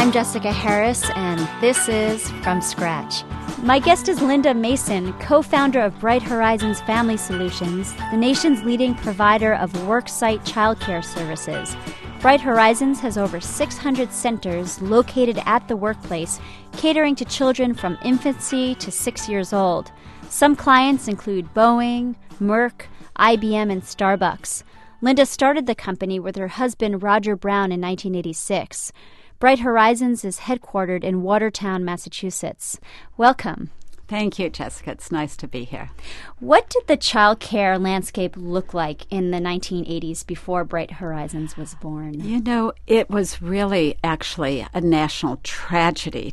I'm Jessica Harris, and this is From Scratch. My guest is Linda Mason, co-founder of Bright Horizons Family Solutions, the nation's leading provider of worksite childcare services. Bright Horizons has over 600 centers located at the workplace, catering to children from infancy to 6 years old. Some clients include Boeing, Merck, IBM, and Starbucks. Linda started the company with her husband Roger Brown in 1986. Bright Horizons is headquartered in Watertown, Massachusetts. Welcome. Thank you, Jessica. It's nice to be here. What did the child care landscape look like in the 1980s before Bright Horizons was born? You know, it was really actually a national tragedy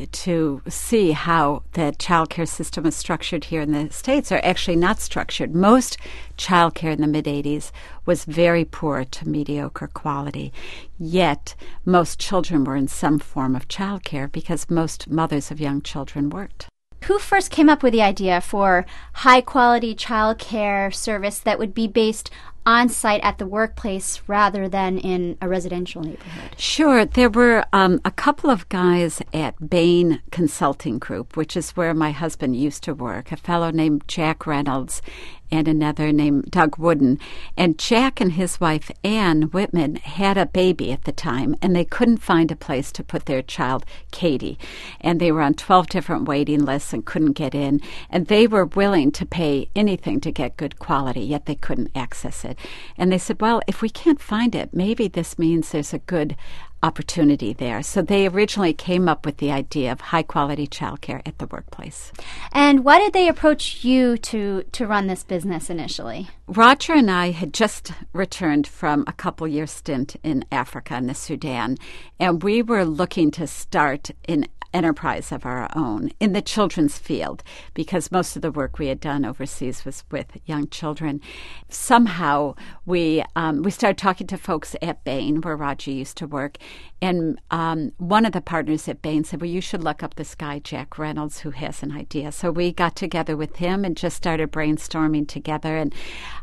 to see how the child care system is structured here in the States, or actually not structured. Most child care in the mid-80s was very poor to mediocre quality, yet most children were in some form of child care because most mothers of young children worked. Who first came up with the idea for high-quality child care service that would be based on-site at the workplace rather than in a residential neighborhood? Sure. There were a couple of guys at Bain Consulting Group, which is where my husband used to work, a fellow named Jack Reynolds and another named Doug Wooden. And Jack and his wife, Ann Whitman, had a baby at the time, and they couldn't find a place to put their child, Katie. And they were on 12 different waiting lists and couldn't get in. And they were willing to pay anything to get good quality, yet they couldn't access it. And they said, well, if we can't find it, maybe this means there's a good opportunity there. So they originally came up with the idea of high-quality childcare at the workplace. And why did they approach you to run this business initially? Roger and I had just returned from a couple-year stint in Africa, in the Sudan, and we were looking to start an enterprise of our own in the children's field because most of the work we had done overseas was with young children. Somehow we started talking to folks at Bain, where Roger used to work, and one of the partners at Bain said, well, you should look up this guy, Jack Reynolds, who has an idea. So we got together with him and just started brainstorming together. And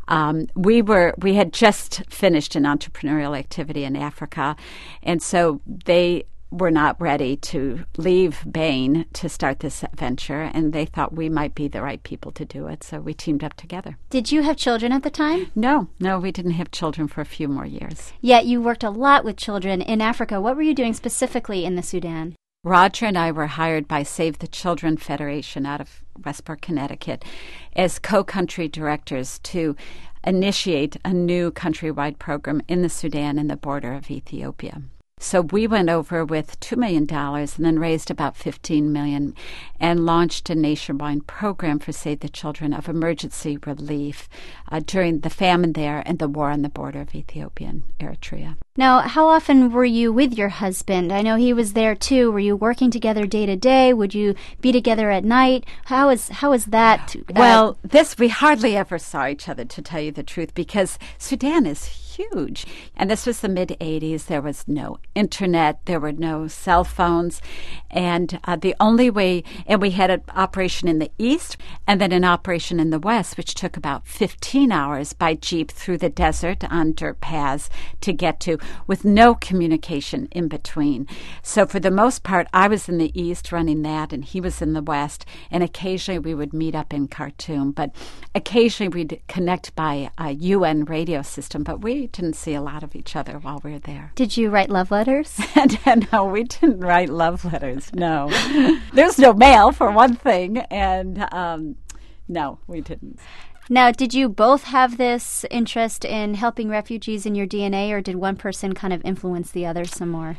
we had just finished an entrepreneurial activity in Africa, and so they were not ready to leave Bain to start this venture, and they thought we might be the right people to do it, so we teamed up together. Did you have children at the time? No, we didn't have children for a few more years. Yet you worked a lot with children in Africa. What were you doing specifically in the Sudan? Roger and I were hired by Save the Children Federation out of Westport, Connecticut, as co-country directors to initiate a new countrywide program in the Sudan and the border of Ethiopia. So we went over with $2 million and then raised about $15 million and launched a nationwide program for Save the Children of emergency relief during the famine there and the war on the border of Ethiopia and Eritrea. Now, how often were you with your husband? I know he was there too. Were you working together day to day? Would you be together at night? How is that? Well, we hardly ever saw each other, to tell you the truth, because Sudan is huge. And this was the mid-'80s. There was no internet. There were no cell phones. And the only way, and we had an operation in the east and then an operation in the west, which took about 15 hours by jeep through the desert on dirt paths to get to, with no communication in between. So for the most part, I was in the east running that, and he was in the west. And occasionally we would meet up in Khartoum. But occasionally we'd connect by a UN radio system. But we didn't see a lot of each other while we were there. Did you write love letters? No, we didn't write love letters, no. There's no mail, for one thing, and no, we didn't. Now, did you both have this interest in helping refugees in your DNA, or did one person kind of influence the other some more?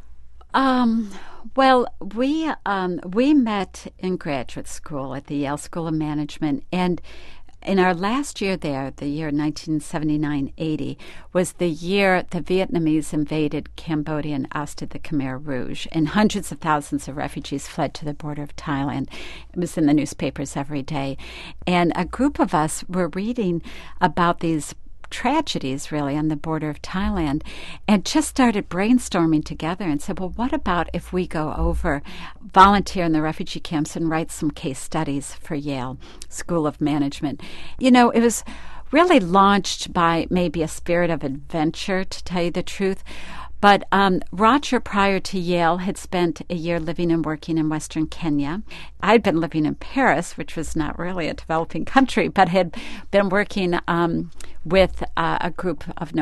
Well, we met in graduate school at the Yale School of Management, and in our last year there, the year 1979-80, was the year the Vietnamese invaded Cambodia and ousted the Khmer Rouge, and hundreds of thousands of refugees fled to the border of Thailand. It was in the newspapers every day. And a group of us were reading about these tragedies, really, on the border of Thailand, and just started brainstorming together and said, well, what about if we go over, volunteer in the refugee camps and write some case studies for Yale School of Management? You know, it was really launched by maybe a spirit of adventure, to tell you the truth, But Roger, prior to Yale, had spent a year living and working in Western Kenya. I'd been living in Paris, which was not really a developing country, but had been working with a group of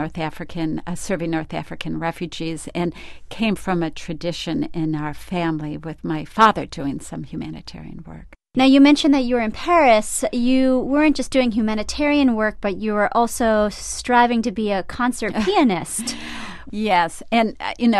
serving North African refugees, and came from a tradition in our family with my father doing some humanitarian work. Now, you mentioned that you were in Paris. You weren't just doing humanitarian work, but you were also striving to be a concert pianist. Yes, and,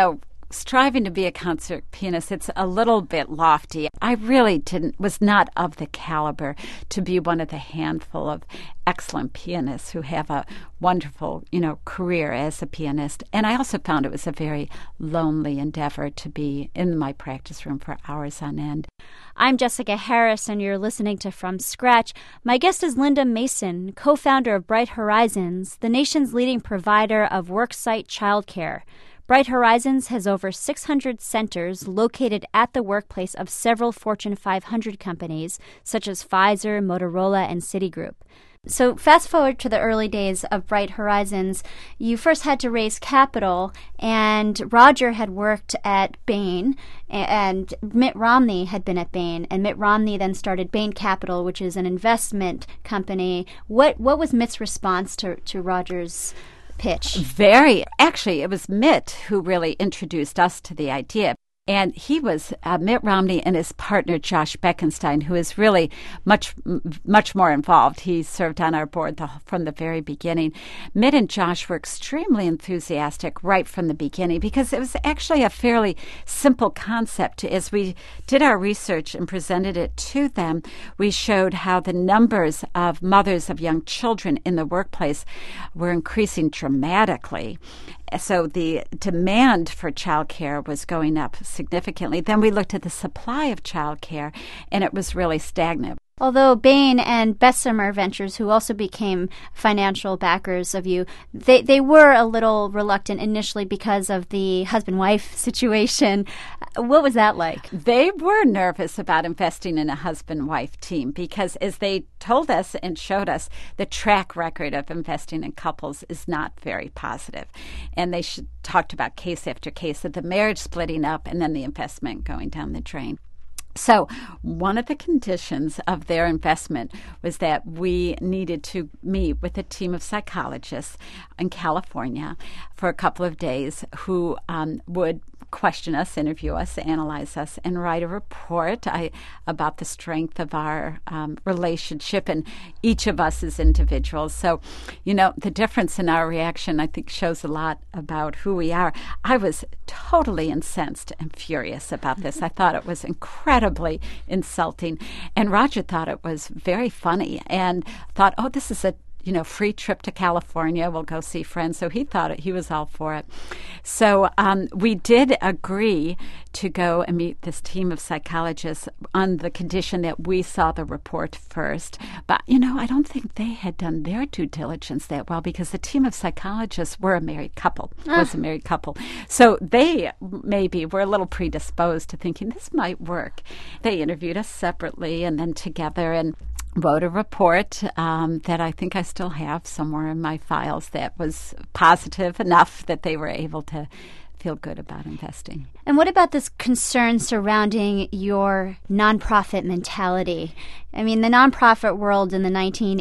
striving to be a concert pianist, it's a little bit lofty. I really was not of the caliber to be one of the handful of excellent pianists who have a wonderful, career as a pianist. And I also found it was a very lonely endeavor to be in my practice room for hours on end. I'm Jessica Harris, and you're listening to From Scratch. My guest is Linda Mason, co-founder of Bright Horizons, the nation's leading provider of worksite childcare. Bright Horizons has over 600 centers located at the workplace of several Fortune 500 companies, such as Pfizer, Motorola, and Citigroup. So fast forward to the early days of Bright Horizons, you first had to raise capital, and Roger had worked at Bain, and Mitt Romney had been at Bain, and Mitt Romney then started Bain Capital, which is an investment company. What was Mitt's response to Roger's pitch? Actually, it was Mitt who really introduced us to the idea. And he was Mitt Romney and his partner, Josh Bekenstein, who is really much more involved. He served on our board from the very beginning. Mitt and Josh were extremely enthusiastic right from the beginning because it was actually a fairly simple concept. As we did our research and presented it to them, we showed how the numbers of mothers of young children in the workplace were increasing dramatically. So the demand for childcare was going up significantly. Then we looked at the supply of childcare, and it was really stagnant. Although Bain and Bessemer Ventures, who also became financial backers of you, they were a little reluctant initially because of the husband-wife situation. What was that like? They were nervous about investing in a husband-wife team because, as they told us and showed us, the track record of investing in couples is not very positive. And they talked about case after case of the marriage splitting up and then the investment going down the drain. So one of the conditions of their investment was that we needed to meet with a team of psychologists in California for a couple of days who would question us, interview us, analyze us, and write a report about the strength of our relationship and each of us as individuals. So, the difference in our reaction, I think, shows a lot about who we are. I was totally incensed and furious about this. I thought it was incredibly insulting. And Roger thought it was very funny and thought, oh, this is a free trip to California. We'll go see friends. So he thought he was all for it. So we did agree to go and meet this team of psychologists on the condition that we saw the report first. But, I don't think they had done their due diligence that well because the team of psychologists were a married couple, was a married couple. So they maybe were a little predisposed to thinking this might work. They interviewed us separately and then together and wrote a report that I think I still have somewhere in my files that was positive enough that they were able to feel good about investing. And what about this concern surrounding your nonprofit mentality? I mean, the nonprofit world in the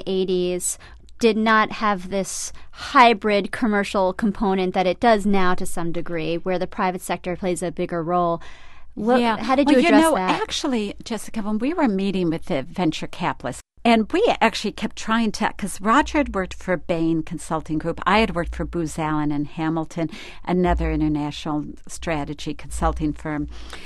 1980s did not have this hybrid commercial component that it does now to some degree, where the private sector plays a bigger role. How did you address that? Actually, Jessica, when we were meeting with the venture capitalists, and we actually kept trying to, because Roger had worked for Bain Consulting Group. I had worked for Booz Allen and Hamilton, another international strategy consulting firm.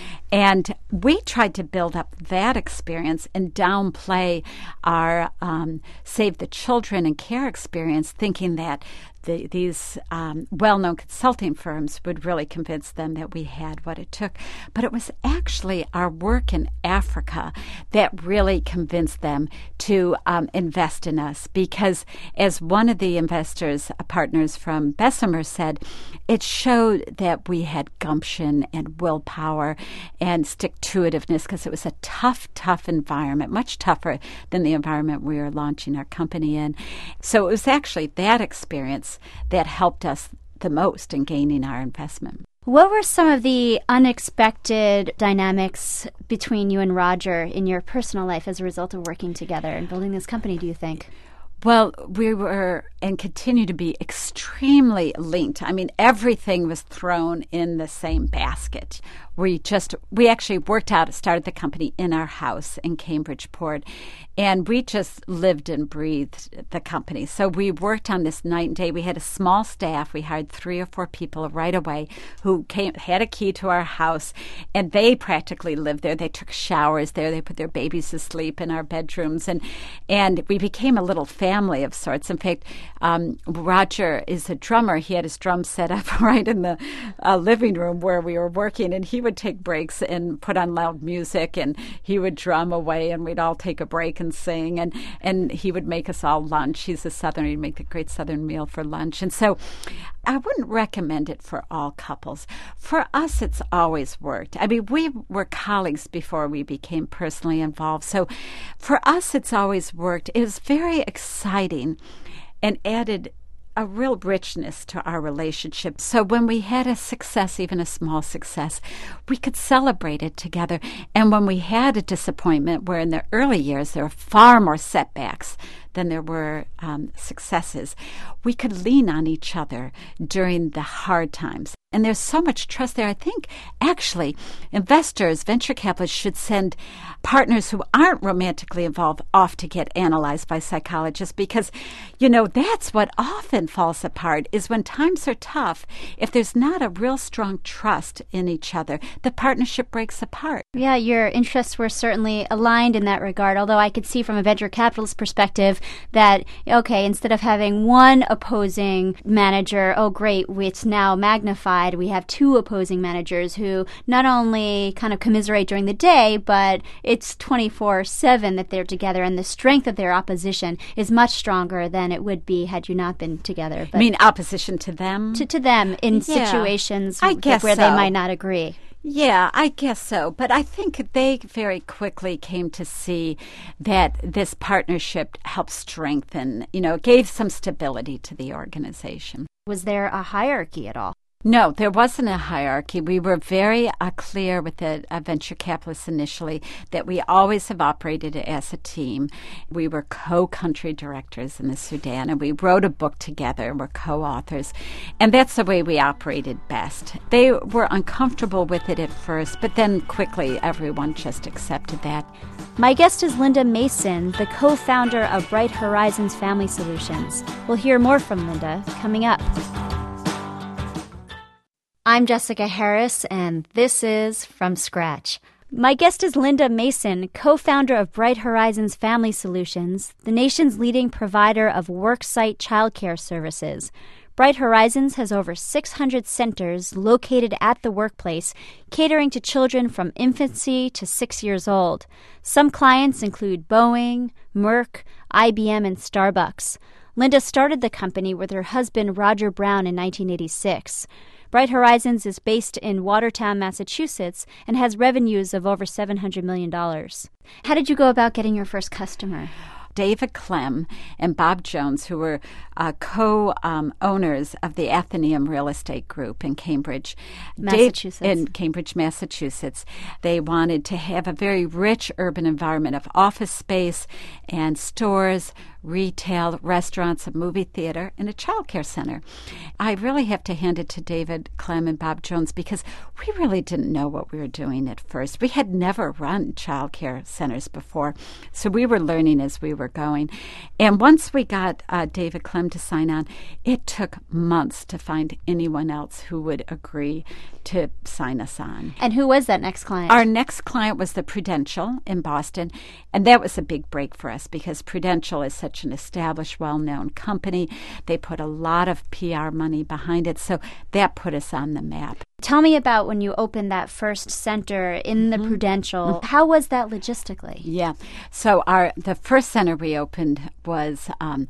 And we tried to build up that experience and downplay our Save the Children and Care experience, thinking that these well-known consulting firms would really convince them that we had what it took. But it was actually our work in Africa that really convinced them to invest in us because, as one of the investors, partners from Bessemer said, it showed that we had gumption and willpower and stick-to-itiveness because it was a tough environment, much tougher than the environment we were launching our company in. So it was actually that experience that helped us the most in gaining our investment. What were some of the unexpected dynamics between you and Roger in your personal life as a result of working together and building this company, do you think? Well, we were and continue to be extremely linked. I mean, everything was thrown in the same basket. We actually started the company in our house in Cambridgeport, and we just lived and breathed the company. So we worked on this night and day. We had a small staff. We hired 3 or 4 people right away who had a key to our house, and they practically lived there. They took showers there. They put their babies to sleep in our bedrooms, and we became a little family of sorts. In fact, Roger is a drummer. He had his drums set up right in the living room where we were working, and he would take breaks and put on loud music, and he would drum away, and we'd all take a break and sing, and he would make us all lunch. He's a Southerner. He'd make the great Southern meal for lunch. And so I wouldn't recommend it for all couples. For us, it's always worked. I mean, we were colleagues before we became personally involved. So for us, it's always worked. It was very exciting and added a real richness to our relationship. So when we had a success, even a small success, we could celebrate it together. And when we had a disappointment, where in the early years there were far more setbacks than there were successes, we could lean on each other during the hard times. And there's so much trust there. I think, actually, investors, venture capitalists should send partners who aren't romantically involved off to get analyzed by psychologists because, that's what often falls apart is when times are tough. If there's not a real strong trust in each other, the partnership breaks apart. Yeah, your interests were certainly aligned in that regard, although I could see from a venture capitalist perspective that, okay, instead of having one opposing manager, oh, great, it's now magnified. We have 2 opposing managers who not only kind of commiserate during the day, but it's 24/7 that they're together, and the strength of their opposition is much stronger than it would be had you not been together. But, you mean opposition to them? To them in situations where so. They might not agree. Yeah, I guess so. But I think they very quickly came to see that this partnership helped strengthen, gave some stability to the organization. Was there a hierarchy at all? No, there wasn't a hierarchy. We were very clear with the venture capitalists initially that we always have operated as a team. We were co-country directors in the Sudan, and we wrote a book together. We're co-authors, and that's the way we operated best. They were uncomfortable with it at first, but then quickly everyone just accepted that. My guest is Linda Mason, the co-founder of Bright Horizons Family Solutions. We'll hear more from Linda coming up. I'm Jessica Harris, and this is From Scratch. My guest is Linda Mason, co-founder of Bright Horizons Family Solutions, the nation's leading provider of worksite childcare services. Bright Horizons has over 600 centers located at the workplace, catering to children from infancy to 6 years old. Some clients include Boeing, Merck, IBM, and Starbucks. Linda started the company with her husband, Roger Brown, in 1986. Bright Horizons is based in Watertown, Massachusetts, and has revenues of over $700 million. How did you go about getting your first customer? David Clem and Bob Jones, who were co-owners of the Atheneum Real Estate Group in Cambridge, Massachusetts. They wanted to have a very rich urban environment of office space and stores, retail, restaurants, a movie theater, and a child care center. I really have to hand it to David Clem and Bob Jones because we really didn't know what we were doing at first. We had never run child care centers before, so we were learning as we were going. And once we got David Clem to sign on, it took months to find anyone else who would agree to sign us on. And who was that next client? Our next client was the Prudential in Boston, and that was a big break for us because Prudential is such an established, well-known company. They put a lot of PR money behind it, so that put us on the map. Tell me about when you opened that first center in the Prudential. How was that logistically? Yeah. So the first center we opened was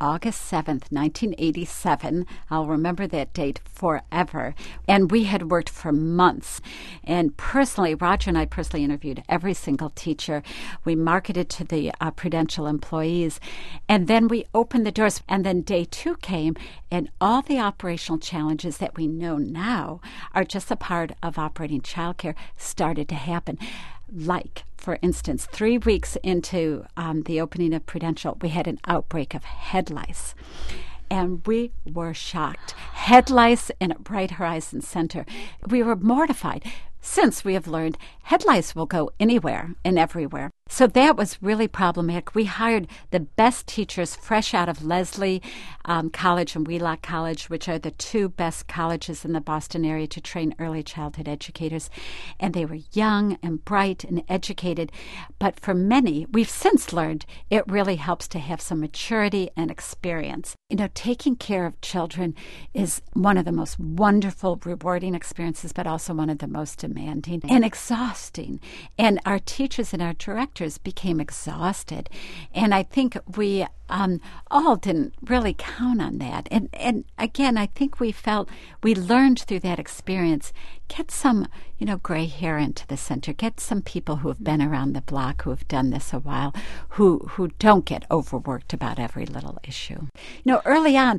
August 7th, 1987. I'll remember that date forever. And we had worked for months. And personally, Roger and I personally interviewed every single teacher. We marketed to the Prudential employees. And then we opened the doors. And then day 2 came, and all the operational challenges that we know now are just a part of operating childcare started to happen. Like, for instance, 3 weeks into the opening of Prudential, we had an outbreak of head lice. And we were shocked. Head lice in a Bright Horizons Center. We were mortified. Since we have learned head lice will go anywhere and everywhere. So that was really problematic. We hired the best teachers fresh out of Lesley College and Wheelock College, which are the 2 best colleges in the Boston area to train early childhood educators. And they were young and bright and educated. But for many, we've since learned it really helps to have some maturity and experience. You know, taking care of children is one of the most wonderful, rewarding experiences, but also one of the most demanding and exhausting. And our teachers and our directors became exhausted. And I think we all didn't really count on that. And again, I think we learned through that experience, get some, gray hair into the center, get some people who have been around the block, who have done this a while, who don't get overworked about every little issue. Early on,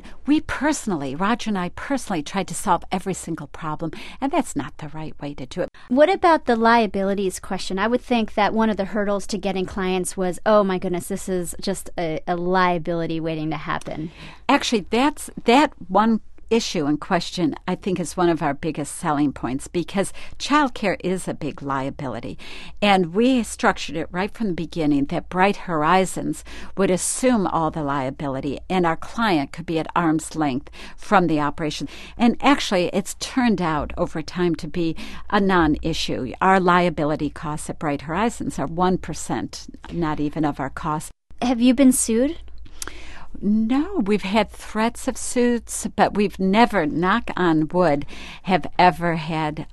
Roger and I personally tried to solve every single problem, and that's not the right way to do it. What about the liabilities question? I would think that one of the hurdles to getting clients was, oh my goodness, this is just a liability waiting to happen. Actually, that one issue in question, I think, is one of our biggest selling points, because childcare is a big liability. And we structured it right from the beginning that Bright Horizons would assume all the liability, and our client could be at arm's length from the operation. And actually, it's turned out over time to be a non-issue. Our liability costs at Bright Horizons are 1%, not even of our costs. Have you been sued? No, we've had threats of suits, but we've never, knock on wood, have ever had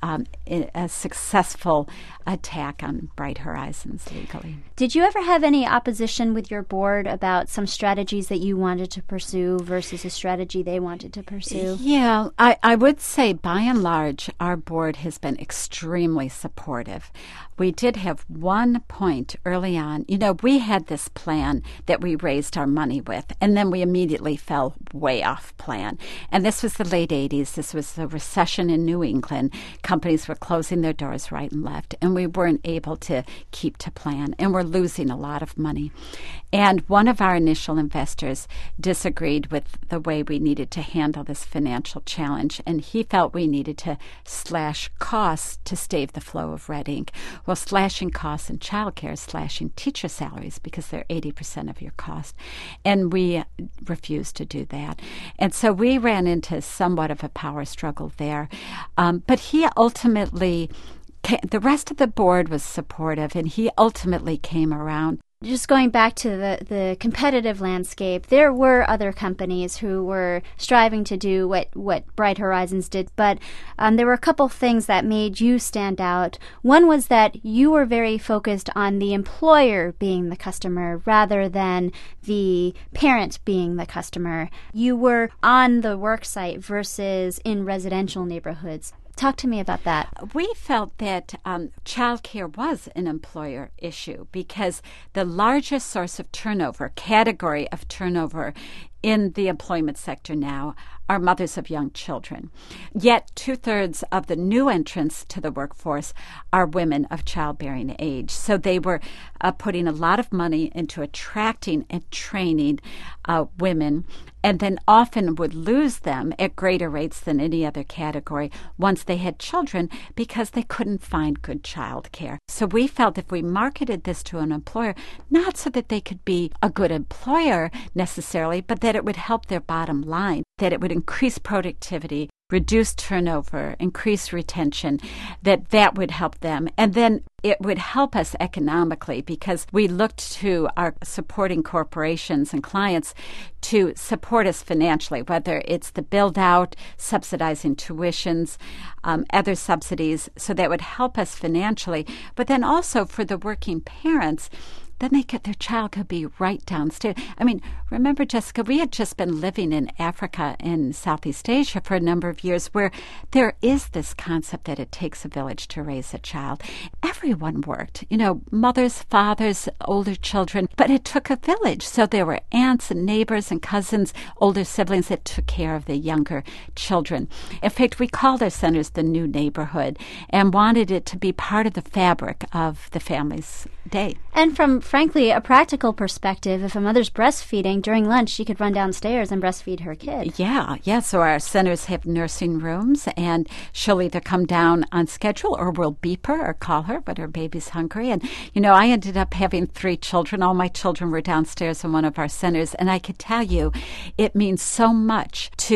a successful attack on Bright Horizons legally. Did you ever have any opposition with your board about some strategies that you wanted to pursue versus a strategy they wanted to pursue? Yeah, I would say by and large, our board has been extremely supportive. We did have one point early on. We had this plan that we raised our money with, and then we immediately fell way off plan. And this was the late 80s. This was the recession in New England. Companies were closing their doors right and left, and we weren't able to keep to plan, and we're losing a lot of money. And one of our initial investors disagreed with the way we needed to handle this financial challenge, and he felt we needed to slash costs to stave the flow of red ink. Well, slashing costs in childcare is slashing teacher salaries, because they're 80% of your cost. And we refused to do that. And so we ran into somewhat of a power struggle there. But he ultimately, the rest of the board was supportive, and he ultimately came around. Just going back to the competitive landscape, there were other companies who were striving to do what Bright Horizons did, but there were a couple things that made you stand out. One was that you were very focused on the employer being the customer rather than the parent being the customer. You were on the work site versus in residential neighborhoods. Talk to me about that. We felt that childcare was an employer issue, because the largest source of turnover, category of turnover in the employment sector now, are mothers of young children. Yet 2/3 of the new entrants to the workforce are women of childbearing age. So they were putting a lot of money into attracting and training women, and then often would lose them at greater rates than any other category once they had children, because they couldn't find good child care. So we felt if we marketed this to an employer, not so that they could be a good employer necessarily, but that it would help their bottom line, that it would increase productivity, reduce turnover, increase retention, that would help them. And then it would help us economically, because we looked to our supporting corporations and clients to support us financially, whether it's the build-out, subsidizing tuitions, other subsidies, so that would help us financially. But then also for the working parents, then their child could be right downstairs. I mean, remember, Jessica, we had just been living in Africa and Southeast Asia for a number of years where there is this concept that it takes a village to raise a child. Everyone worked, mothers, fathers, older children, but it took a village. So there were aunts and neighbors and cousins, older siblings that took care of the younger children. In fact, we called our centers the new neighborhood and wanted it to be part of the fabric of the family's day. And from, frankly, a practical perspective, if a mother's breastfeeding during lunch, she could run downstairs and breastfeed her kid. Yeah. So our centers have nursing rooms, and she'll either come down on schedule or we'll beep her or call her when her baby's hungry. And, I ended up having 3 children. All my children were downstairs in one of our centers, and I could tell you it meant so much to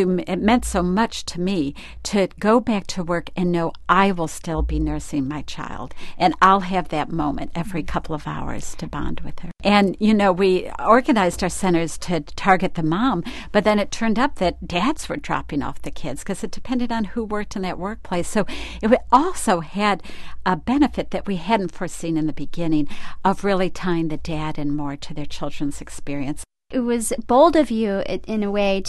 me to go back to work and know I will still be nursing my child, and I'll have that moment every couple of hours to bond with her. And, we organized our centers to target the mom, but then it turned up that dads were dropping off the kids because it depended on who worked in that workplace. So it also had a benefit that we hadn't foreseen in the beginning of really tying the dad in more to their children's experience. It was bold of you, in a way,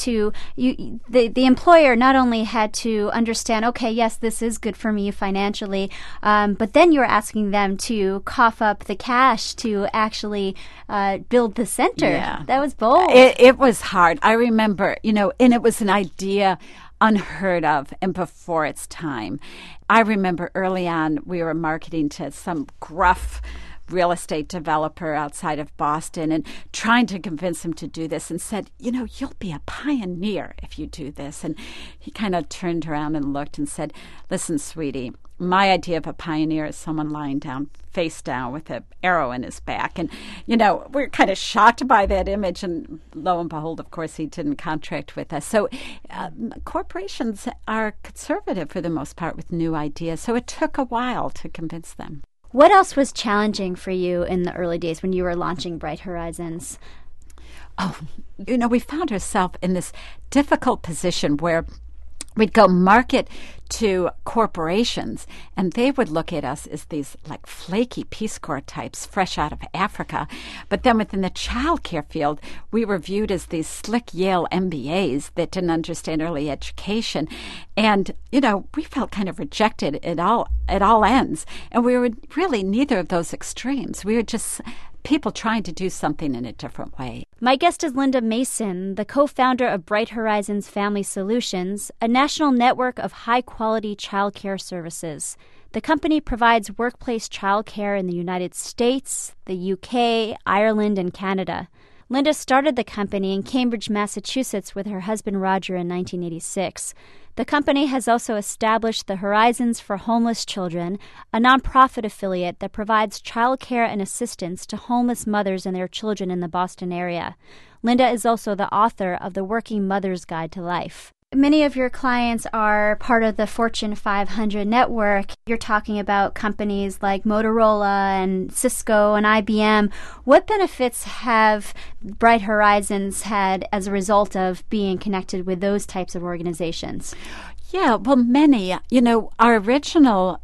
the employer not only had to understand, okay, yes, this is good for me financially, but then you were asking them to cough up the cash to actually build the center. Yeah. That was bold. It was hard. I remember, and it was an idea unheard of and before its time. I remember early on we were marketing to some gruff real estate developer outside of Boston and trying to convince him to do this, and said, you'll be a pioneer if you do this. And he kind of turned around and looked and said, listen, sweetie, my idea of a pioneer is someone lying down, face down with an arrow in his back. And, we're kind of shocked by that image. And lo and behold, of course, he didn't contract with us. So corporations are conservative for the most part with new ideas. So it took a while to convince them. What else was challenging for you in the early days when you were launching Bright Horizons? Oh, we found ourselves in this difficult position where we'd go market to corporations, and they would look at us as these like flaky Peace Corps types fresh out of Africa. But then within the child care field, we were viewed as these slick Yale MBAs that didn't understand early education. And, we felt kind of rejected at all ends. And we were really neither of those extremes. We were just people trying to do something in a different way. My guest is Linda Mason, the co-founder of Bright Horizons Family Solutions, a national network of high-quality childcare services. The company provides workplace childcare in the United States, the UK, Ireland, and Canada. Linda started the company in Cambridge, Massachusetts with her husband Roger in 1986. The company has also established the Horizons for Homeless Children, a nonprofit affiliate that provides childcare and assistance to homeless mothers and their children in the Boston area. Linda is also the author of The Working Mother's Guide to Life. Many of your clients are part of the Fortune 500 network. You're talking about companies like Motorola and Cisco and IBM. What benefits have Bright Horizons had as a result of being connected with those types of organizations? Yeah, well, many. Our original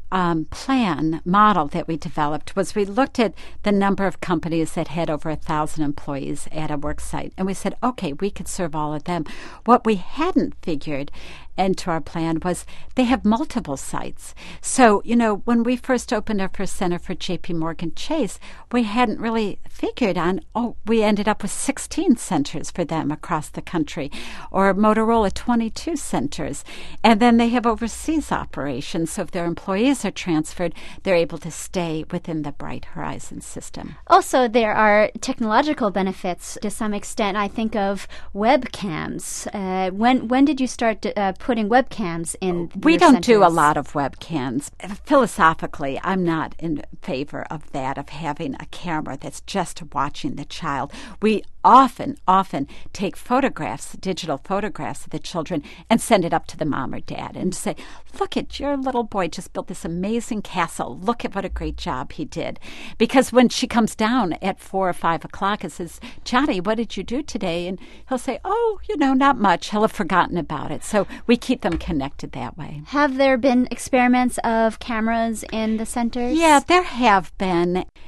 plan model that we developed was we looked at the number of companies that had over 1,000 employees at a work site, and we said, okay, we could serve all of them. What we hadn't figured into our plan was they have multiple sites. So, when we first opened our first center for JP Morgan Chase, we hadn't really figured on, we ended up with 16 centers for them across the country, or Motorola 22 centers. And then they have overseas operations. So if their employees are transferred, they're able to stay within the Bright Horizons system. Also, there are technological benefits to some extent. I think of webcams. When did you start putting webcams in We don't centers? do a lot of webcams. Philosophically, I'm not in favor of that, of having a camera that's just watching the child. We often take photographs, digital photographs of the children, and send it up to the mom or dad and say, look at your little boy just built this amazing castle. Look at what a great job he did. Because when she comes down at 4 or 5 o'clock and says, Johnny, what did you do today? And he'll say, not much. He'll have forgotten about it. So we keep them connected that way. Have there been experiments of cameras in the centers? Yeah, there have been.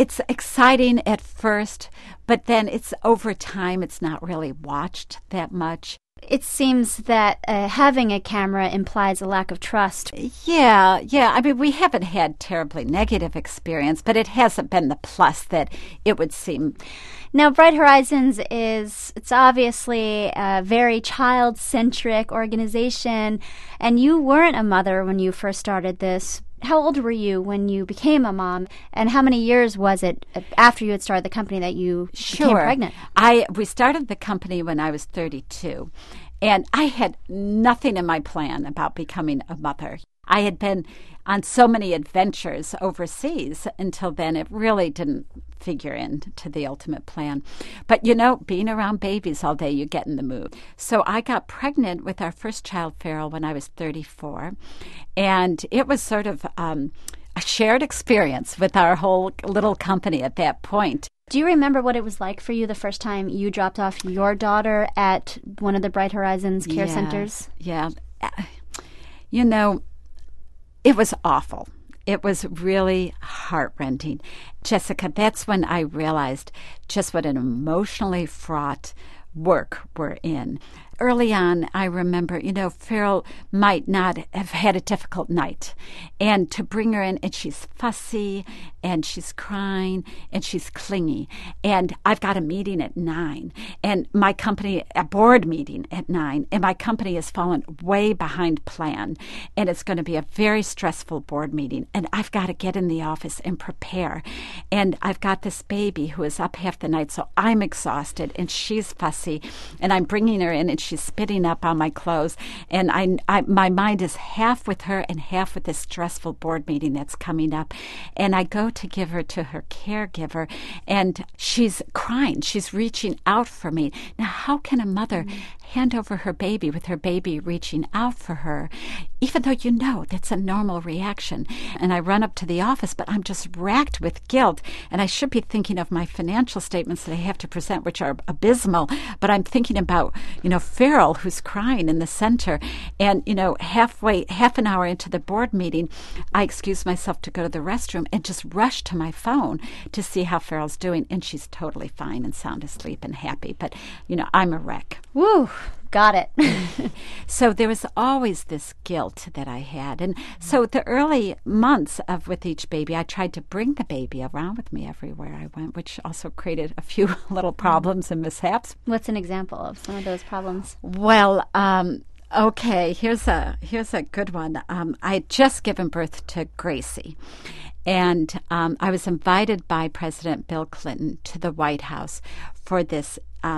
it's exciting at first, but then it's over time, it's not really watched that much. It seems that having a camera implies a lack of trust. Yeah. I mean, we haven't had terribly negative experience, but it hasn't been the plus that it would seem. Now, Bright Horizons it's obviously a very child-centric organization, and you weren't a mother when you first started this. How old were you when you became a mom, and how many years was it after you had started the company that you became pregnant? We started the company when I was 32, and I had nothing in my plan about becoming a mother. I had been on so many adventures overseas until then. It really didn't figure into the ultimate plan. But, being around babies all day, you get in the mood. So I got pregnant with our first child, Farrell, when I was 34. And it was sort of a shared experience with our whole little company at that point. Do you remember what it was like for you the first time you dropped off your daughter at one of the Bright Horizons care centers? Yeah. It was awful. It was really heart-rending. Jessica, that's when I realized just what an emotionally fraught work we're in. Early on, I remember, Farrell might not have had a difficult night. And to bring her in, and she's fussy, and she's crying, and she's clingy. And I've got a meeting at 9, and my company, a board meeting at 9, and my company has fallen way behind plan. And it's going to be a very stressful board meeting. And I've got to get in the office and prepare. And I've got this baby who is up half the night, so I'm exhausted, and she's fussy. And I'm bringing her in, and she's spitting up on my clothes, and my mind is half with her and half with this stressful board meeting that's coming up. And I go to give her to her caregiver, and she's crying. She's reaching out for me. Now, how can a mother hand over her baby with her baby reaching out for her, even though that's a normal reaction? And I run up to the office, but I'm just racked with guilt, and I should be thinking of my financial statements that I have to present, which are abysmal, but I'm thinking about, Farrell, who's crying in the center. And, half an hour into the board meeting, I excuse myself to go to the restroom and just rush to my phone to see how Farrell's doing. And she's totally fine and sound asleep and happy. But, I'm a wreck. Woo! Got it. So there was always this guilt that I had. And so the early months with each baby, I tried to bring the baby around with me everywhere I went, which also created a few little problems and mishaps. What's an example of some of those problems? Well, okay, here's a good one. I had just given birth to Gracie. And I was invited by President Bill Clinton to the White House for this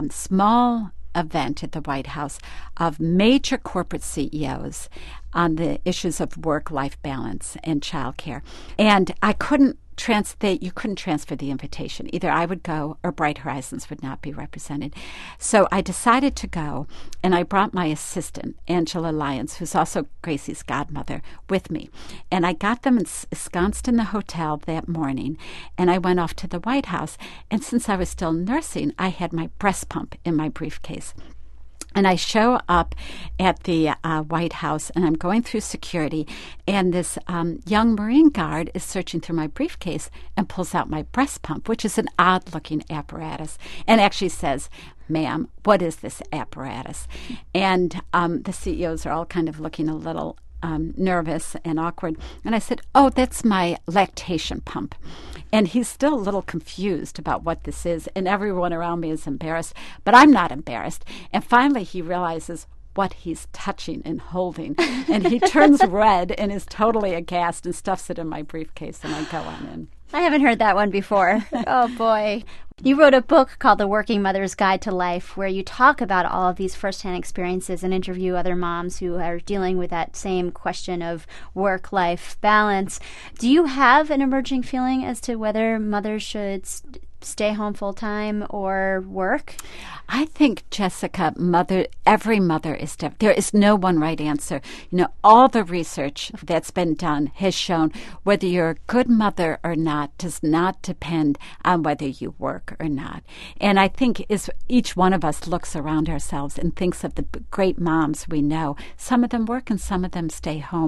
small event at the White House of major corporate CEOs on the issues of work-life balance and childcare. And I couldn't you couldn't transfer the invitation. Either I would go or Bright Horizons would not be represented. So I decided to go, and I brought my assistant, Angela Lyons, who's also Gracie's godmother, with me. And I got them ensconced in the hotel that morning, and I went off to the White House. And since I was still nursing, I had my breast pump in my briefcase. And I show up at the White House, and I'm going through security, and this young Marine guard is searching through my briefcase and pulls out my breast pump, which is an odd-looking apparatus, and actually says, "Ma'am, what is this apparatus?" And the CEOs are all kind of looking a little nervous and awkward. And I said, "Oh, that's my lactation pump." And he's still a little confused about what this is, and everyone around me is embarrassed, but I'm not embarrassed. And finally he realizes what he's touching and holding, and he turns red and is totally aghast and stuffs it in my briefcase, and I go on in. I haven't heard that one before. Oh, boy. You wrote a book called The Working Mother's Guide to Life, where you talk about all of these firsthand experiences and interview other moms who are dealing with that same question of work-life balance. Do you have an emerging feeling as to whether mothers should stay home full-time or work? I think, Jessica, every mother is different. There is no one right answer. All the research that's been done has shown whether you're a good mother or not does not depend on whether you work or not. And I think as each one of us looks around ourselves and thinks of the great moms we know, some of them work and some of them stay home.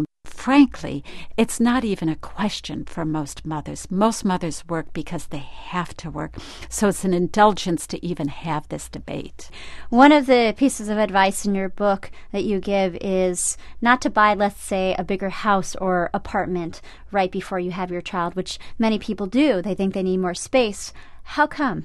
frankly, it's not even a question for most mothers. Most mothers work because they have to work. So it's an indulgence to even have this debate. One of the pieces of advice in your book that you give is not to buy, let's say, a bigger house or apartment right before you have your child, which many people do. They think they need more space. How come?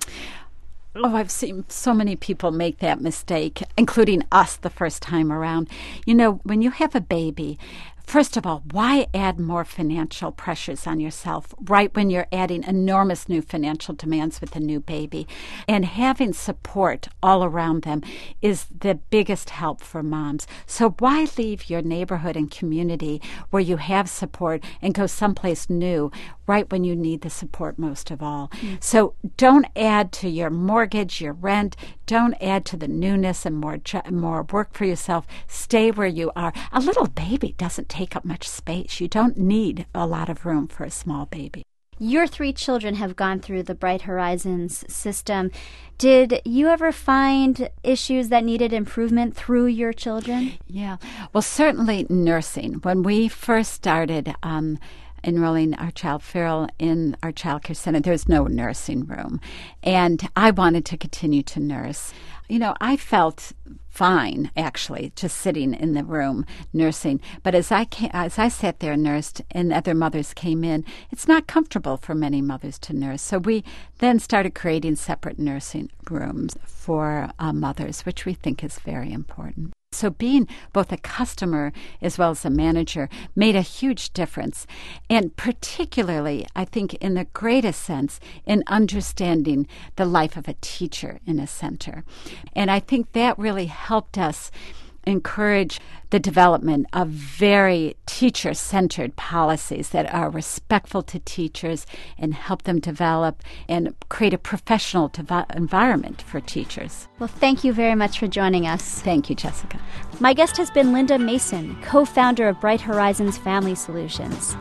Oh, I've seen so many people make that mistake, including us the first time around. You know, when you have a baby, first of all, why add more financial pressures on yourself right when you're adding enormous new financial demands with a new baby? And having support all around them is the biggest help for moms. So why leave your neighborhood and community where you have support and go someplace new right when you need the support most of all? So don't add to your mortgage, your rent. Don't add to the newness and more work for yourself. Stay where you are. A little baby doesn't take up much space. You don't need a lot of room for a small baby. Your 3 children have gone through the Bright Horizons system. Did you ever find issues that needed improvement through your children? Yeah. Well, certainly nursing. When we first started enrolling our child, Farrell, in our child care center, there was no nursing room. And I wanted to continue to nurse. You know, I felt fine, actually, just sitting in the room nursing. But as I sat there and nursed and other mothers came in, it's not comfortable for many mothers to nurse. So we then started creating separate nursing rooms for mothers, which we think is very important. So being both a customer as well as a manager made a huge difference. And particularly, I think, in the greatest sense, in understanding the life of a teacher in a center. And I think that really helped us encourage the development of very teacher-centered policies that are respectful to teachers and help them develop and create a professional environment for teachers. Well, thank you very much for joining us. Thank you, Jessica. My guest has been Linda Mason, co-founder of Bright Horizons Family Solutions.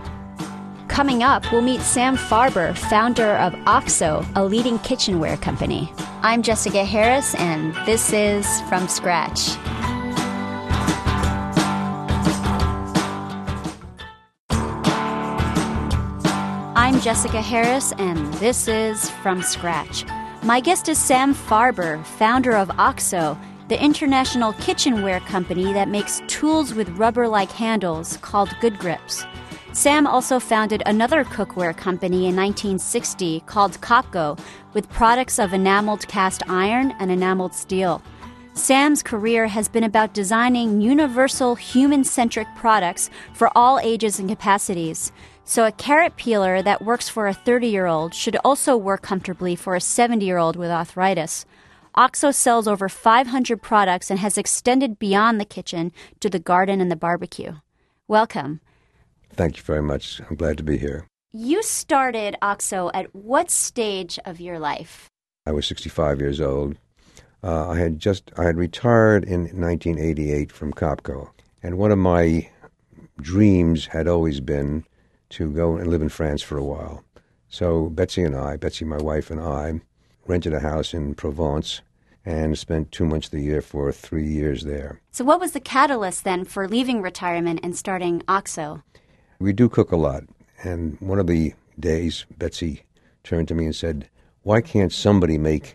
Coming up, we'll meet Sam Farber, founder of OXO, a leading kitchenware company. I'm Jessica Harris, and this is From Scratch. I'm Jessica Harris, and this is From Scratch. My guest is Sam Farber, founder of OXO, the international kitchenware company that makes tools with rubber-like handles called Good Grips. Sam also founded another cookware company in 1960 called Kopko, with products of enameled cast iron and enameled steel. Sam's career has been about designing universal, human-centric products for all ages and capacities. So a carrot peeler that works for a 30-year-old should also work comfortably for a 70-year-old with arthritis. OXO sells over 500 products and has extended beyond the kitchen to the garden and the barbecue. Welcome. Thank you very much. I'm glad to be here. You started OXO at what stage of your life? I was 65 years old. I had retired in 1988 from Kopko, and one of my dreams had always been to go and live in France for a while. So Betsy, my wife and I, rented a house in Provence and spent 2 months of the year for 3 years there. So what was the catalyst then for leaving retirement and starting OXO? We do cook a lot, and one of the days Betsy turned to me and said, "Why can't somebody make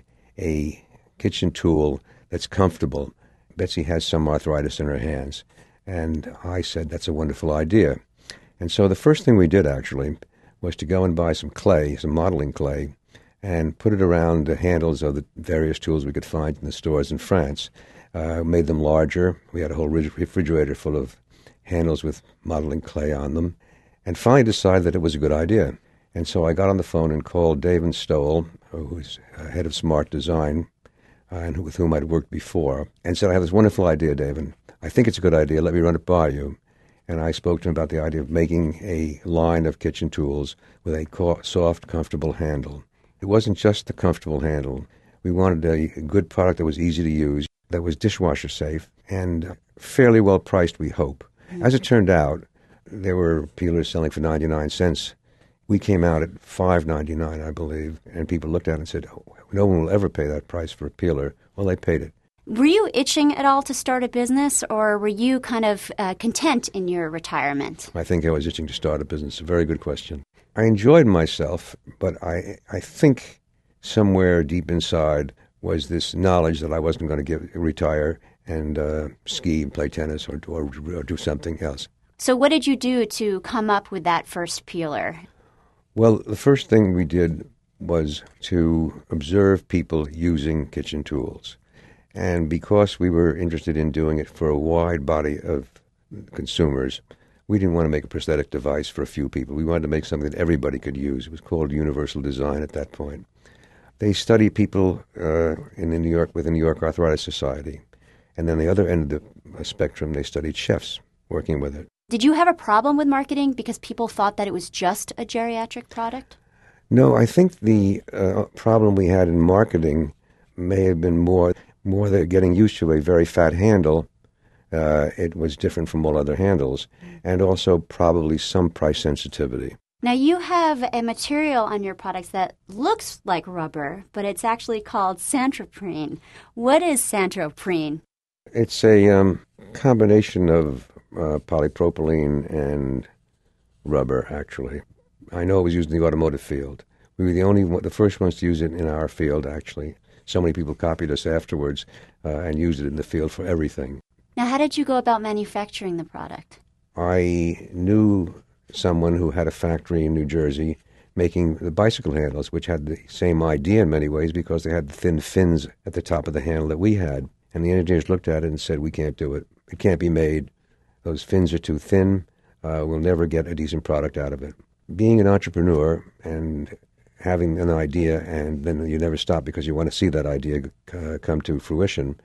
a kitchen tool that's comfortable?" Betsy has some arthritis in her hands, and I said, "That's a wonderful idea." And so the first thing we did, actually, was to go and buy some clay, some modeling clay, and put it around the handles of the various tools we could find in the stores in France. Made them larger. We had a whole refrigerator full of handles with modeling clay on them, and finally decided that it was a good idea. And so I got on the phone and called David Stoll, who's head of Smart Design, and with whom I'd worked before, and said, "I have this wonderful idea, David. I think it's a good idea. Let me run it by you." And I spoke to him about the idea of making a line of kitchen tools with a soft, comfortable handle. It wasn't just the comfortable handle. We wanted a good product that was easy to use, that was dishwasher safe, and fairly well priced, we hope. As it turned out, there were peelers selling for 99 cents. We came out at $5.99, I believe, and people looked at it and said, "Oh, no one will ever pay that price for a peeler." Well, they paid it. Were you itching at all to start a business, or were you kind of content in your retirement? I think I was itching to start a business. A very good question. I enjoyed myself, but I think somewhere deep inside was this knowledge that I wasn't going to retire and ski and play tennis or do something else. So what did you do to come up with that first peeler? Well, the first thing we did was to observe people using kitchen tools. And because we were interested in doing it for a wide body of consumers, we didn't want to make a prosthetic device for a few people. We wanted to make something that everybody could use. It was called universal design at that point. They study people within the New York Arthritis Society. And then the other end of the spectrum, they studied chefs working with it. Did you have a problem with marketing because people thought that it was just a geriatric product? No, I think the problem we had in marketing may have been more they're getting used to a very fat handle. It was different from all other handles, and also probably some price sensitivity. Now, you have a material on your products that looks like rubber, but it's actually called Santoprene. What is Santoprene? It's a combination of polypropylene and rubber, actually. I know it was used in the automotive field. We were the first ones to use it in our field, actually. So many people copied us afterwards and used it in the field for everything. Now, how did you go about manufacturing the product? I knew someone who had a factory in New Jersey making the bicycle handles, which had the same idea in many ways because they had the thin fins at the top of the handle that we had. And the engineers looked at it and said, we can't do it. It can't be made. Those fins are too thin. We'll never get a decent product out of it. Being an entrepreneur and having an idea, and then you never stop because you want to see that idea come to fruition,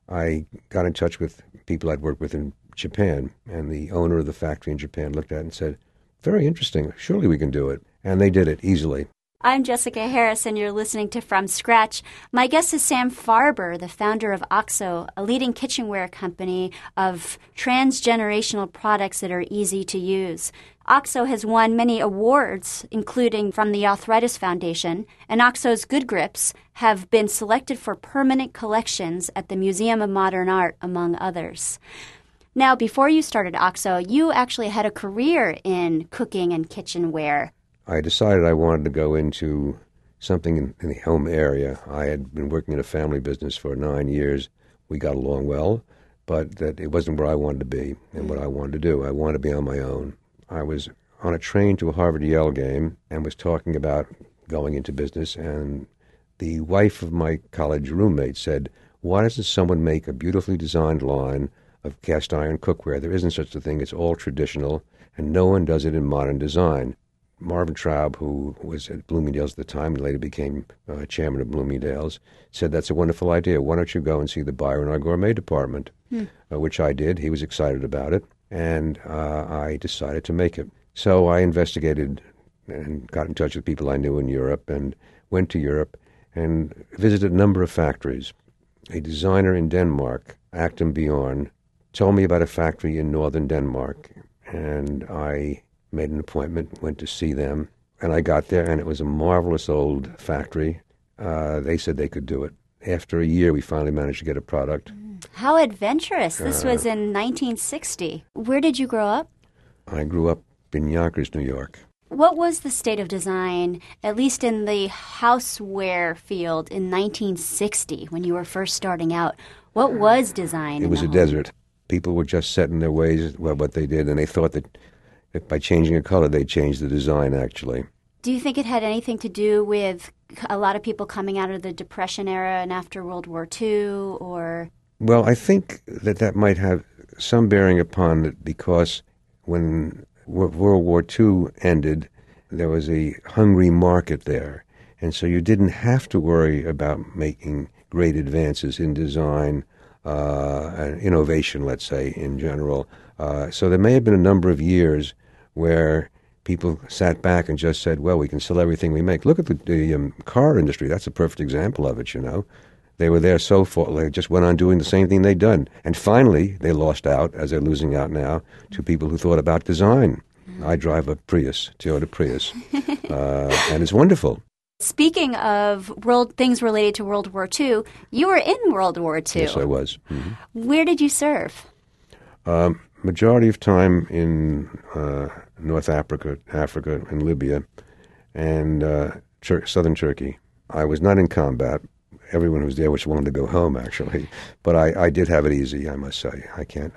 I got in touch with people I'd worked with in Japan, and the owner of the factory in Japan looked at it and said, very interesting, surely we can do it. And they did it easily. I'm Jessica Harris, and you're listening to From Scratch. My guest is Sam Farber, the founder of OXO, a leading kitchenware company of transgenerational products that are easy to use. OXO has won many awards, including from the Arthritis Foundation, and OXO's Good Grips have been selected for permanent collections at the Museum of Modern Art, among others. Now, before you started OXO, you actually had a career in cooking and kitchenware. I decided I wanted to go into something in the home area. I had been working in a family business for 9 years. We got along well, but that it wasn't where I wanted to be and what I wanted to do. I wanted to be on my own. I was on a train to a Harvard-Yale game and was talking about going into business, and the wife of my college roommate said, why doesn't someone make a beautifully designed line of cast iron cookware? There isn't such a thing. It's all traditional, and no one does it in modern design. Marvin Traub, who was at Bloomingdale's at the time and later became chairman of Bloomingdale's, said, that's a wonderful idea. Why don't you go and see the buyer in our gourmet department? Which I did. He was excited about it, and I decided to make it. So I investigated and got in touch with people I knew in Europe and went to Europe and visited a number of factories. A designer in Denmark, Acton Bjorn, told me about a factory in northern Denmark, and I made an appointment, went to see them, and I got there, and it was a marvelous old factory. They said they could do it. After a year, we finally managed to get a product. How adventurous. This was in 1960. Where did you grow up? I grew up in Yonkers, New York. What was the state of design, at least in the houseware field, in 1960 when you were first starting out? What was design? It was a desert. People were just set in their ways, what they did, and they thought that by changing a color, they changed the design, actually. Do you think it had anything to do with a lot of people coming out of the Depression era and after World War II, or? Well, I think that might have some bearing upon it because when World War II ended, there was a hungry market there. And so you didn't have to worry about making great advances in design and innovation, let's say, in general. So there may have been a number of years where people sat back and just said, well, we can sell everything we make. Look at the car industry. That's a perfect example of it, you know. They were there so far, they just went on doing the same thing they'd done. And finally, they lost out, as they're losing out now, to people who thought about design. I drive a Prius, Toyota Prius, and it's wonderful. Speaking of things related to World War II, you were in World War II. Yes, I was. Where did you serve? Majority of time in North Africa and Libya, and southern Turkey. I was not in combat. Everyone who was there wanted to go home, actually. But I did have it easy, I must say. I can't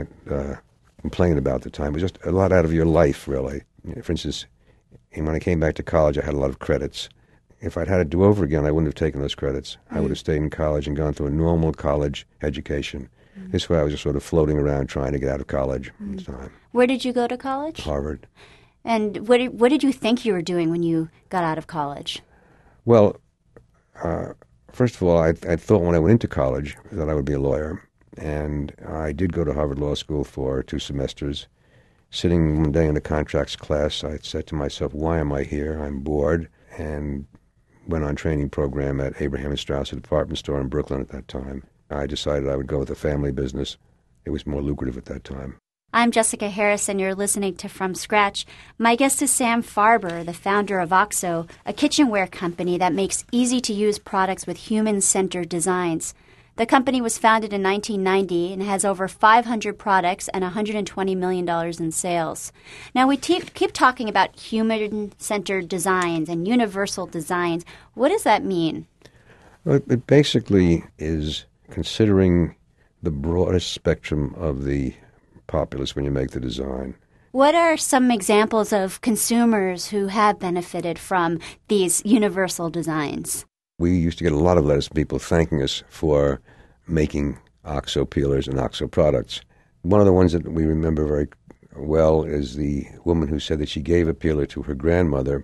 complain about the time. It was just a lot out of your life, really. For instance, when I came back to college, I had a lot of credits. If I'd had to do over again, I wouldn't have taken those credits. I would have stayed in college and gone through a normal college education. This way I was just sort of floating around trying to get out of college at the time. Where did you go to college? Harvard. And what did you think you were doing when you got out of college? Well, first of all, I thought when I went into college that I would be a lawyer. And I did go to Harvard Law School for 2 semesters. Sitting one day in a contracts class, I said to myself, why am I here? I'm bored. And went on training program at Abraham & Straus, a department store in Brooklyn at that time. I decided I would go with the family business. It was more lucrative at that time. I'm Jessica Harris, and you're listening to From Scratch. My guest is Sam Farber, the founder of OXO, a kitchenware company that makes easy-to-use products with human-centered designs. The company was founded in 1990 and has over 500 products and $120 million in sales. Now, we keep talking about human-centered designs and universal designs. What does that mean? Well, it basically is considering the broadest spectrum of the populace when you make the design. What are some examples of consumers who have benefited from these universal designs? We used to get a lot of letters from people thanking us for making OXO peelers and OXO products. One of the ones that we remember very well is the woman who said that she gave a peeler to her grandmother,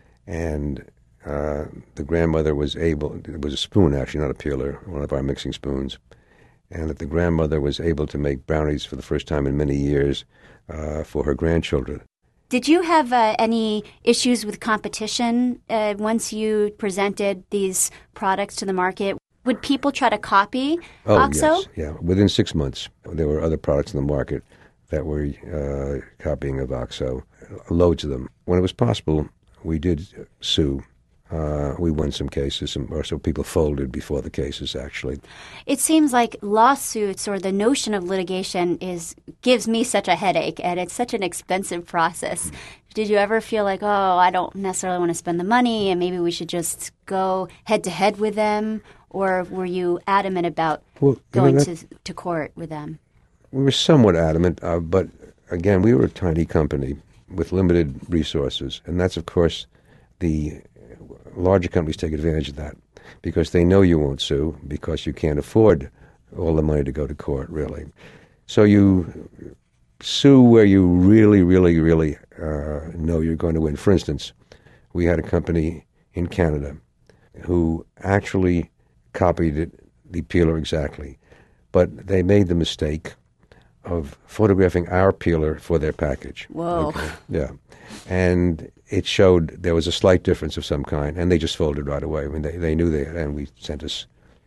and the grandmother was able, it was a spoon actually, not a peeler, one of our mixing spoons, and that the grandmother was able to make brownies for the first time in many years for her grandchildren. Did you have any issues with competition once you presented these products to the market? Would people try to copy OXO? Yes, yeah. Within 6 months, there were other products in the market that were copying of OXO, loads of them. When it was possible, we did sue. We won some cases, or so people folded before the cases, actually. It seems like lawsuits or the notion of litigation gives me such a headache, and it's such an expensive process. Did you ever feel like, I don't necessarily want to spend the money, and maybe we should just go head-to-head with them? Or were you adamant about going to court with them? We were somewhat adamant, but again, we were a tiny company with limited resources, and that's, of course, the larger companies take advantage of that because they know you won't sue because you can't afford all the money to go to court, really. So you sue where you really, really, really know you're going to win. For instance, we had a company in Canada who actually copied the peeler exactly, but they made the mistake of photographing our peeler for their package. Whoa. Okay. Yeah. And it showed there was a slight difference of some kind, and they just folded right away. I mean, they knew and we sent us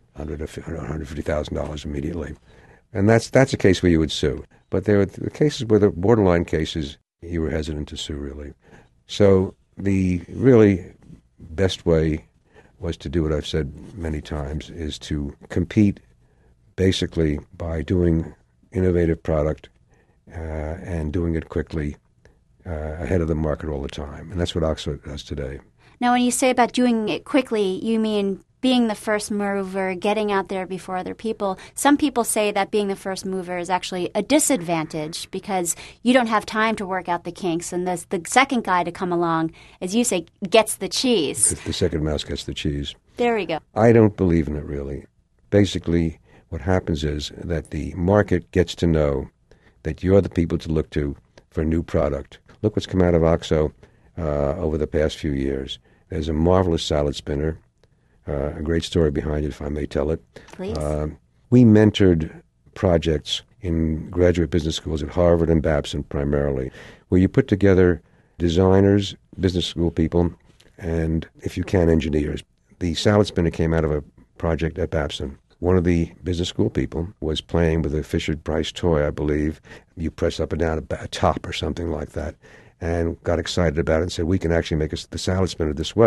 $150,000 immediately. And that's a case where you would sue. But there were the cases where the borderline cases, you were hesitant to sue, really. So the really best way was to do what I've said many times, is to compete basically by doing innovative product and doing it quickly ahead of the market all the time. And that's what OXO does today. Now, when you say about doing it quickly, you mean being the first mover, getting out there before other people. Some people say that being the first mover is actually a disadvantage because you don't have time to work out the kinks. And the second guy to come along, as you say, gets the cheese. The second mouse gets the cheese. There we go. I don't believe in it, really. Basically, what happens is that the market gets to know that you're the people to look to for a new product. Look what's come out of OXO over the past few years. There's a marvelous salad spinner, a great story behind it, if I may tell it. Please. We mentored projects in graduate business schools at Harvard and Babson primarily, where you put together designers, business school people, and, if you can, engineers. The salad spinner came out of a project at Babson. One of the business school people was playing with a Fisher-Price toy, I believe. You press up and down a top or something like that, and got excited about it and said, we can actually make the salad spinner this way.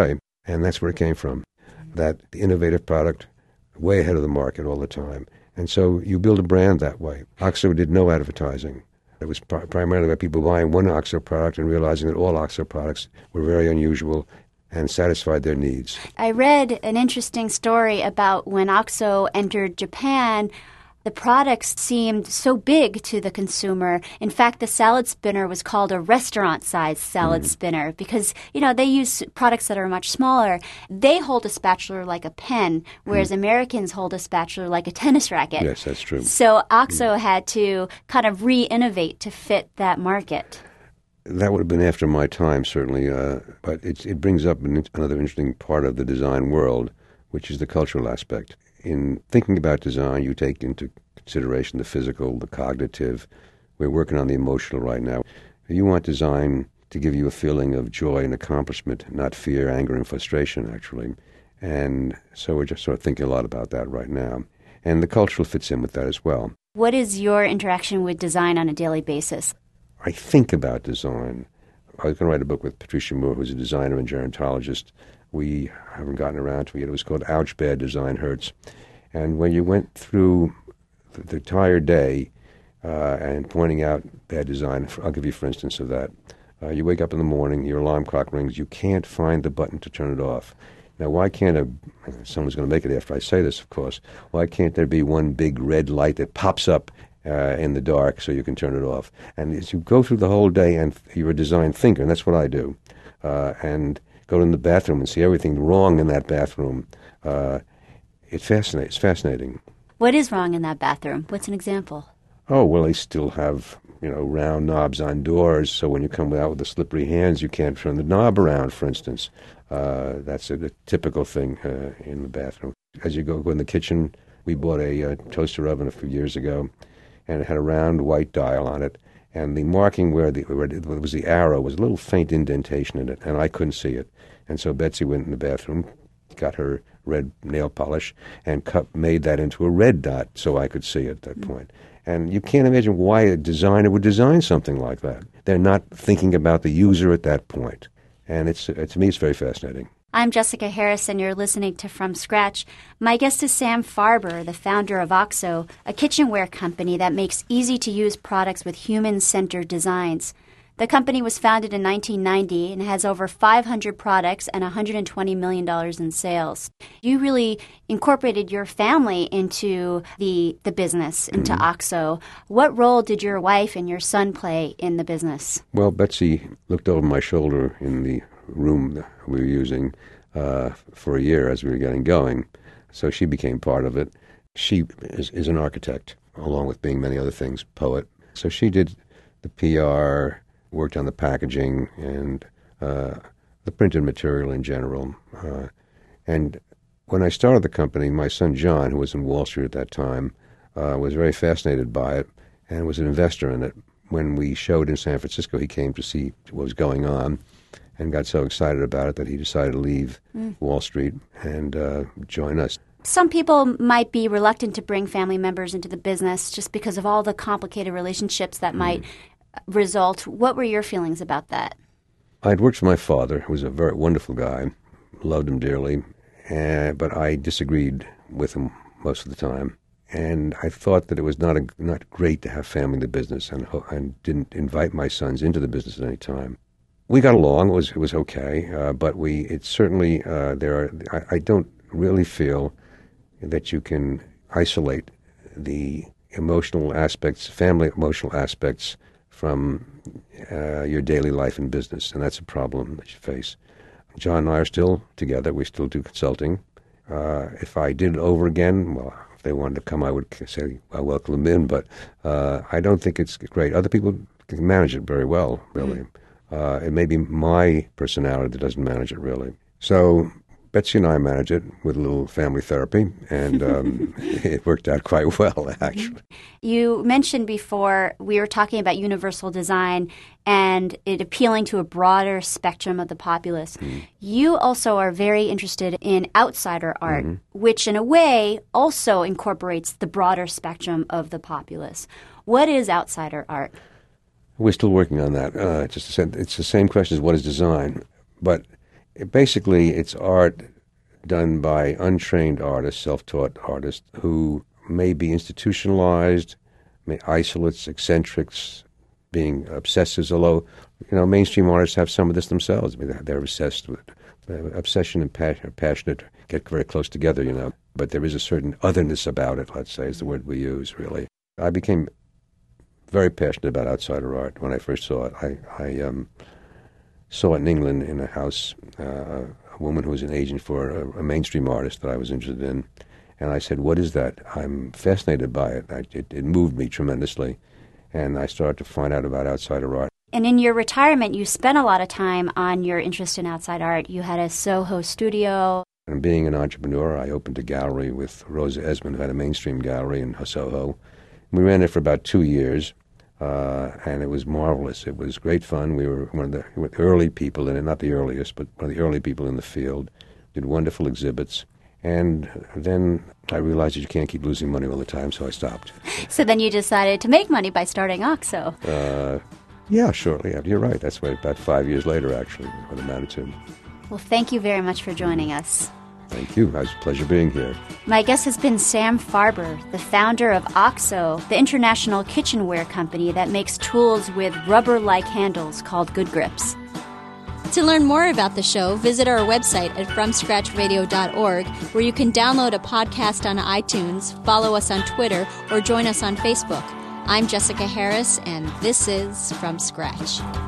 And that's where it came from, that innovative product way ahead of the market all the time. And so you build a brand that way. OXO did no advertising. It was primarily about people buying one OXO product and realizing that all OXO products were very unusual and satisfied their needs. I read an interesting story about when OXO entered Japan. The products seemed so big to the consumer. In fact, the salad spinner was called a restaurant-sized salad spinner because, they use products that are much smaller. They hold a spatula like a pen, whereas Americans hold a spatula like a tennis racket. Yes, that's true. So OXO had to kind of re-innovate to fit that market. That would have been after my time, certainly, but it brings up another interesting part of the design world, which is the cultural aspect. In thinking about design, you take into consideration the physical, the cognitive. We're working on the emotional right now. You want design to give you a feeling of joy and accomplishment, not fear, anger, and frustration, actually. And so we're just sort of thinking a lot about that right now. And the cultural fits in with that as well. What is your interaction with design on a daily basis? I think about design. I was going to write a book with Patricia Moore, who's a designer and gerontologist. We haven't gotten around to it yet. It was called Ouch, Bad Design Hurts. And when you went through the entire day and pointing out bad design, I'll give you for instance of that. You wake up in the morning, your alarm clock rings, you can't find the button to turn it off. Now, why can't someone's going to make it after I say this, of course, why can't there be one big red light that pops up in the dark so you can turn it off? And as you go through the whole day, and you're a design thinker, and that's what I do, and go in the bathroom and see everything wrong in that bathroom, it's fascinating. What is wrong in that bathroom? What's an example? Oh, well, they still have, round knobs on doors, so when you come out with the slippery hands, you can't turn the knob around, for instance. That's a typical thing in the bathroom. As you go in the kitchen, we bought a toaster oven a few years ago, and it had a round white dial on it, and the marking where it was the arrow was a little faint indentation in it, and I couldn't see it. And so Betsy went in the bathroom, got her red nail polish, and made that into a red dot so I could see it at that point. And you can't imagine why a designer would design something like that. They're not thinking about the user at that point. And to me, it's very fascinating. I'm Jessica Harris, and you're listening to From Scratch. My guest is Sam Farber, the founder of OXO, a kitchenware company that makes easy-to-use products with human-centered designs. The company was founded in 1990 and has over 500 products and $120 million in sales. You really incorporated your family into the business, into OXO. What role did your wife and your son play in the business? Well, Betsy looked over my shoulder in the room that we were using for a year as we were getting going. So she became part of it. She is an architect, along with being many other things, poet. So she did the PR, worked on the packaging and the printed material in general. And when I started the company, my son John, who was in Wall Street at that time, was very fascinated by it and was an investor in it. When we showed in San Francisco, he came to see what was going on and got so excited about it that he decided to leave Wall Street and join us. Some people might be reluctant to bring family members into the business just because of all the complicated relationships that might result. What were your feelings about that? I'd worked for my father, who was a very wonderful guy, loved him dearly, but I disagreed with him most of the time. And I thought that it was not great to have family in the business, and didn't invite my sons into the business at any time. We got along; it was okay, but it's certainly I don't really feel that you can isolate the emotional aspects, family emotional aspects, from your daily life in business, and that's a problem that you face. John and I are still together. We still do consulting. If I did it over again, well, if they wanted to come, I would say I welcome them in, but I don't think it's great. Other people can manage it very well, really. It may be my personality that doesn't manage it, really. So Betsy and I manage it with a little family therapy, and it worked out quite well, actually. You mentioned before, we were talking about universal design and it appealing to a broader spectrum of the populace. You also are very interested in outsider art, which in a way also incorporates the broader spectrum of the populace. What is outsider art? We're still working on that. It's the same question as what is design, but Basically, it's art done by untrained artists, self-taught artists, who may be institutionalized, isolates, eccentrics, being obsessives, although, mainstream artists have some of this themselves. I mean, they're obsessed with obsession and passionate get very close together, But there is a certain otherness about it, let's say, is the word we use, really. I became very passionate about outsider art when I first saw it. I saw it in England in a house, a woman who was an agent for a mainstream artist that I was interested in. And I said, what is that? I'm fascinated by it. It moved me tremendously. And I started to find out about outsider art. And in your retirement, you spent a lot of time on your interest in outside art. You had a Soho studio. And being an entrepreneur, I opened a gallery with Rosa Esmond, who had a mainstream gallery in Soho. We ran it for about 2 years, and it was marvelous. It was great fun. We were one of the early people in it, not the earliest, but one of the early people in the field. Did wonderful exhibits. And then I realized that you can't keep losing money all the time, so I stopped. So then you decided to make money by starting OXO. Yeah, shortly after. You're right. That's about 5 years later, actually, what it amounted to. Well, thank you very much for joining us. Thank you. It was a pleasure being here. My guest has been Sam Farber, the founder of OXO, the international kitchenware company that makes tools with rubber-like handles called Good Grips. To learn more about the show, visit our website at FromScratchRadio.org, where you can download a podcast on iTunes, follow us on Twitter, or join us on Facebook. I'm Jessica Harris, and this is From Scratch.